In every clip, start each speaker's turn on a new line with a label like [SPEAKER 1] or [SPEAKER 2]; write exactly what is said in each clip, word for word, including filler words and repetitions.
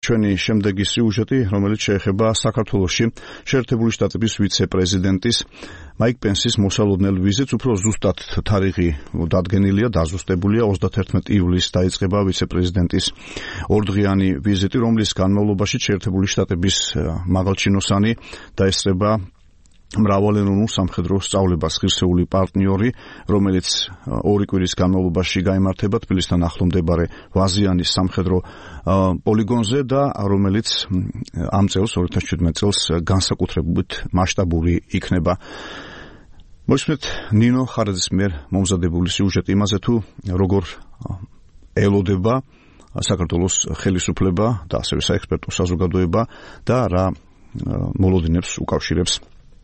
[SPEAKER 1] ჩვენი შემდეგი სიუჟეტი, რომელიც შეეხება საქართველოში შეერთებული შტატების ვიცე-პრეზიდენტის მაიკ პენსის მოსალოდნელ ვიზიტს, უფრო ზუსტად თარიღი დადგენილია, დაზუსტებულია ოცდაათერთმეტი ივლისს დაიწყება ვიცე-პრეზიდენტის ორდღიანი ვიზიტი, რომლის განმავლობაში შეერთებული შტატების მაღალჩინოსანი დაესწრება მრავალეროვნულ სამხედრო სწავლებას ღირსეული პარტნიორი, რომელიც ორი კვირის განმავლობაში გაიმართება თბილისთან ახლო მდებარე ვაზიანის სამხედრო პოლიგონზე და რომელიც ამ წელს ორი ათას შვიდმეტ წელს განსაკუთრებით მასშტაბური იქნება. მოისმენთ ნინო ხარაძის მიერ მომზადებული სიუჟეტი იმაზე, თუ როგორ ელოდება საქართველოს ხელისუფლება და ასევე საექსპერტო საზოგადოება და რა მოლოდინებს უკავშირებს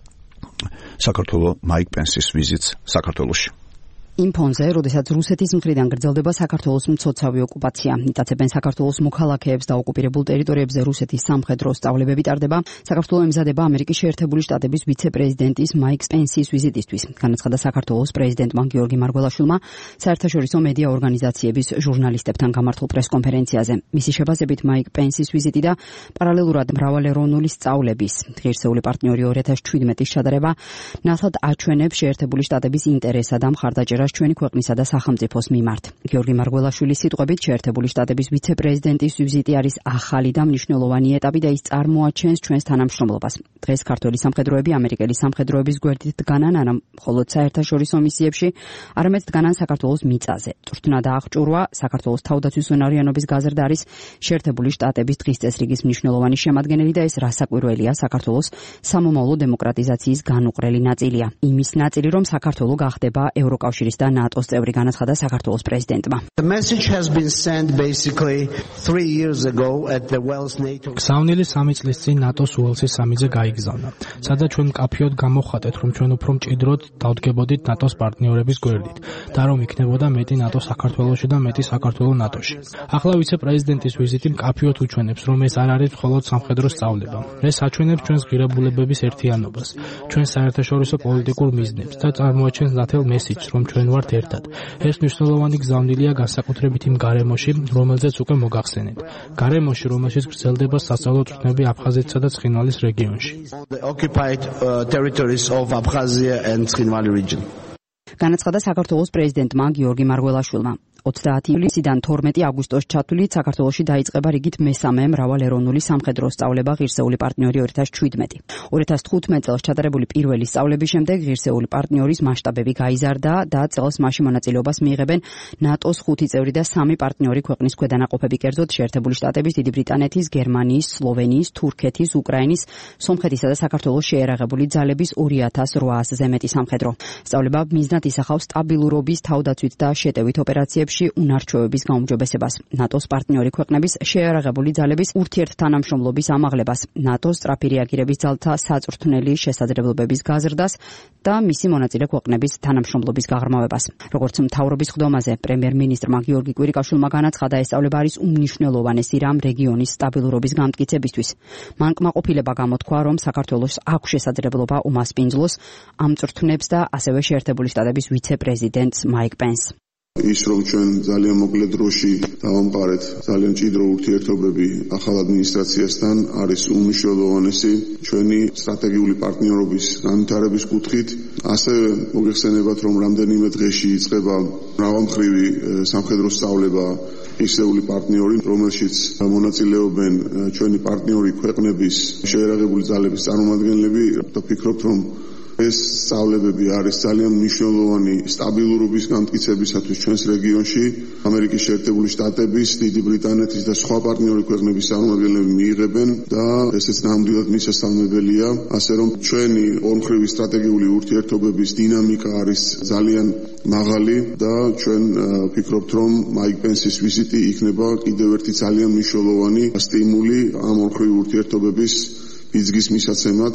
[SPEAKER 1] საქართველოს მაიკ პენსის ვიზიტს საქართველოში.
[SPEAKER 2] იმ ფონზე, როდესაც რუსეთის მხრიდან გრძელდება საქართველოს მცოცავი ოკუპაცია, იტაცებენ საქართველოს მოქალაქეებს და ოკუპირებულ ტერიტორიებზე რუსეთის სამხედრო სწავლებები ტარდება, საქართველოს ემზადება ამერიკის შეერთებული შტატების ვიცე-პრეზიდენტის მაიკ პენსის ვიზიტისთვის. განაცხადა საქართველოს პრეზიდენტმა გიორგი მარგველაშვილმა საერთაშორისო მედია ორგანიზაციების ჟურნალისტებთან გამართულ პრესკონფერენციაზე. მისი შეფასებით მაიკ პენსის ვიზიტი და პარალელურად მრავალეროვნული სწავლების ღირსეული პარტნიორი ორი ათას შვიდმეტის ჩატარება ნათლად აჩვენებს შეერთებული შტატების ინტერესსა და მხარდაჭერას ჩვენი ქვეყნისა და სახელმწიფოს მიმართ. გიორგი მარგველაშვილის სიტყვებით, შეერთებული შტატების ვიცე-პრეზიდენტის ვიზიტი არის ახალი და მნიშვნელოვანი ეტაპი და ის წარმოაჩენს ჩვენს თანამშრომლობას. დღეს ქართველი სამხედროები ამერიკელი სამხედროების გვერდით დგანან არა მხოლოდ საერთაშორისო მისიებში, არამედ დგანან საქართველოს მიწაზე. წვრთნა და აღჭურვა საქართველოს თავდაცვის უნარიანობის გაზრდა არის შეერთებული შტატების დღის წესრიგის მნიშვნელოვანი შემადგენელი და ეს რასაკვირველია საქართველოს სამომავლო დემოკრატიზაციის განუყრელი ნაწილია. იმის ნაწილი, რომ საქართველო გახდება ევროკავშირის და ნატოს წევრი, განაცხადა საქართველოს პრეზიდენტმა.
[SPEAKER 3] The message has been sent basically three years ago at the Wells NATO.
[SPEAKER 4] გზავნილი სამი წლის წინ ნატოს უელსის სამიზე გაიგზავნა. სადაც ჩვენ მკაფიოდ გამოხატეთ, რომ ჩვენ უფრო მჭიდროდ დავდგებოდით ნატოს პარტნიორების გვერდით და რომ იქნებოდა მეტი ნატო საქართველოში და მეტი საქართველო ნატოში. ახლა ვიცე-პრეზიდენტის ვიზიტი მკაფიოდ უჩვენებს, რომ ეს არ არის მხოლოდ სამხედრო სწავლება. ეს აჩვენებს ჩვენს ღირებულებების ერთიანობას, ჩვენს საერთაშორისო პოლიტიკურ მიზნებს და წარმოაჩენს ნათელ მესიჯს, რომ ჩვენ ვართ ერთად. ეს მნიშვნელოვანი გზავნილია განსაკუთრებით იმ გარემოში, რომელზეც უკვე მოგახსენეთ. გარემოში, რომელშიც გრძელდება სასწავლო წვრთნები აფხაზეთსა და ცხინვალის რეგიონში.
[SPEAKER 3] Occupied uh, territories of Abkhazia and Tkhinvali region.
[SPEAKER 2] განაცხადა საქართველოს პრეზიდენტმა გიორგი მარგველაშვილმა. ოცდაათი ივლისიდან თორმეტი აგვისტოს ჩათვლით საქართველოში დაიწყება რიგით მესამე მრავალეროვნული სამხედრო სწავლება ღირსეული პარტნიორი ორი ათას შვიდმეტი. ორი ათას თხუთმეტ წელს ჩატარებული პირველი სწავლების შემდეგ ღირსეული პარტნიორის მასშტაბები გაიზარდა და წელს მასში მონაწილეობას მიიღებენ ნატოს ხუთი წევრი და სამი პარტნიორი ქვეყნის ქვედანაყოფები, კერძოდ შეერთებული შტატების, დიდი ბრიტანეთის, გერმანიის, სლოვენიის, თურქეთის, უკრაინის, სომხეთისა და საქართველოს შეერაღებული ძალების ორი ათას რვაასზე მეტი სამხედრო სწავლება მიზნად ისახავს სტაბილურობის, თავდაცვით და შეტევით ოპერაციებში უნარჩვევების გაუმჯობესებას, ნატოს პარტნიორი ქვეყნების შეერაღებული ძალების ურთიერთთანამშრომლობის ამაღლებას, ნატოს სწრაფი რეაგირების ძალთა საწვრთნელი შესაძლებლობების გაზრდას და მისი მონაწილე ქვეყნების თანამშრომლობის გაღრმავებას. როგორც მთავრობის ხდომაზე პრემიერ-მინისტრმა გიორგი კვირიკაშვილმა განაცხადა, ეს სწავლება არის უმნიშვნელოვანესი რამ რეგიონის სტაბილურობის გამტკიცებისთვის. მან კმაყოფილება გამოთქვა, რომ საქართველოს აქვს შესაძლებლობა უმასპინძლოს ამ წვრთნებს და ასევე შეერთებული შტატების ვიცე-პრეზიდენტს მაიკ პენსს.
[SPEAKER 5] ის რომ ჩვენ ძალიან მოკლე დროში დავამყარეთ ძალიან მჭიდრო ურთიერთობები ახალ ადმინისტრაციასთან არის უმნიშვნელოვანესი ჩვენი სტრატეგიული პარტნიორობის განვითარების კუთხით. ასევე მოგეხსენებათ, რომ რამდენიმე დღეში იწყება მრავალმხრივი სამხედრო სწავლება ღირსეული პარტნიორი, რომელშიც მონაწილეობენ ჩვენი პარტნიორი ქვეყნების შეერაღებული ძალების წარმომადგენლები და ვფიქრობთ, რომ ეს სწავლებები არის ძალიან მნიშვნელოვანი სტაბილურობის გამტკიცებისათვის ჩვენს რეგიონში. ამერიკის შეერთებული შტატების, დიდი ბრიტანეთის და სხვა პარტნიორი ქვეყნების წარმომადგენლები მიიღებენ და ესეც ნამდვილად მისასალმებელია. ასე რომ ჩვენი ორმხრივი სტრატეგიული ურთიერთობების დინამიკა არის ძალიან მაღალი და ჩვენ ვფიქრობთ, რომ მაიკ პენსის ვიზიტი იქნება კიდევ ერთი ძალიან მნიშვნელოვანი სტიმული ამ ორმხრივი ურთიერთობების ბიძგის მისაცემად.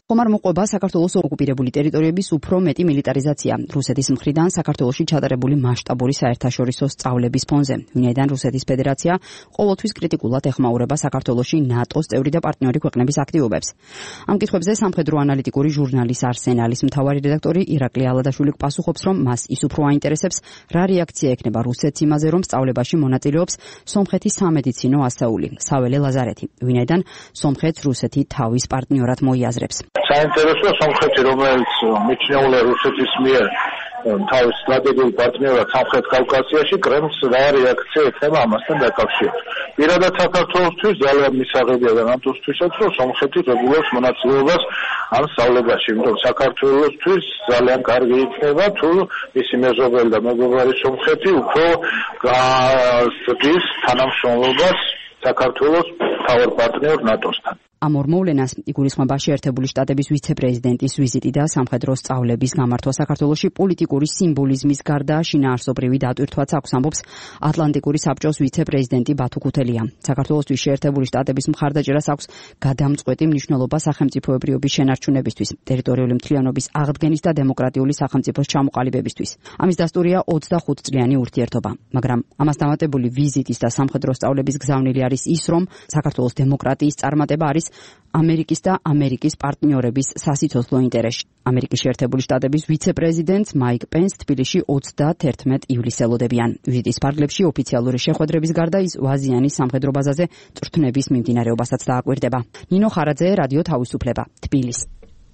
[SPEAKER 2] ხომ არ მოყვება საქართველოს ოკუპირებული ტერიტორიების უფრო მეტი მილიტარიზაცია რუსეთის მხრიდან საქართველოში ჩატარებული მასშტაბური საერთაშორისო სწავლების ფონზე, ვინაიდან რუსეთის ფედერაცია ყოველთვის კრიტიკულად ეხმაურება საქართველოში ნატოს წევრი და პარტნიორი ქვეყნების აქტივობებს. ამ კითხვებზე სამხედრო ანალიტიკური ჟურნალის არსენალის მთავარი რედაქტორი ირაკლი ალადაშვილი პასუხობს, რომ მას ის უფრო აინტერესებს, რა რეაქცია ექნება რუსეთს იმაზე, რომ სწავლებაში მონაწილეობს სომხეთის სამედიცინო ასწაული, საველე ლაზარეთი, ვინაიდან სომხეთს რუსეთი თავის პარტნიორად მოიაზრებს.
[SPEAKER 6] საინტერესოა სომხეთი, რომელიც მიჩნეულია რუსეთის მიერ თავის სტრატეგიულ პარტნიორად სამხრეთ კავკასიაში, კრემლს რა რეაქცია ექნება ამასთან დაკავშირებით. პირადად საქართველოსთვის ძალიან მისაღებია და ნატოსთვისაც, რომ სომხეთი რეგულარულად მონაწილეობას ამ სწავლებაში, იმიტომ საქართველოსთვის ძალიან კარგი იქნება, თუ მისი მეზობელი და მეგობარი სომხეთი უფრო გასწრის თანამშრომლობას საქართველოს მთავარ პარტნიორ ნატოსთან.
[SPEAKER 2] ამ ორ მოვლენას იგულისხმება შეერთებული შტატების ვიცე-პრეზიდენტის ვიზიტი და სამხედრო სწავლების გამართვა საქართველოში პოლიტიკური სიმბოლიზმის გარდა შინაარსობრივი დატვირთვაც აქვს, ამბობს ატლანტიკური საბჭოს ვიცე-პრეზიდენტი ბათუ ქუთელია. საქართველოსთვის შეერთებული შტატების მხარდაჭერას აქვს გადამწყვეტი მნიშვნელობა სახელმწიფოებრიობის შენარჩუნებისთვის, ტერიტორიული მთლიანობის აღდგენის და დემოკრატიული სახელმწიფოს ჩამოყალიბებისთვის. ამის დასტურია ოცდახუთ წლიანი ურთიერთობა, მაგრამ ამას დამატებული ვიზიტის და სამხედრო სწავლების გზავნილი არის ის, რომ საქართველოს დემოკრატიის წარმატება არის ამერიკის და ამერიკის პარტნიორების სასიცოცხლო ინტერესში. ამერიკის შეერთებული შტატების ვიცე-პრეზიდენტს მაიკ პენსს თბილისში ოცდაათერთმეტ ივლისს ელოდებიან. ვიზიტის ფარგლებში ოფიციალური შეხვედრების გარდა ის ვაზიანის სამხედრო ბაზაზე წვრთნების მიმდინარეობასაც დააკვირდება. ნინო ხარაძე, რადიო თავისუფლება, თბილისი.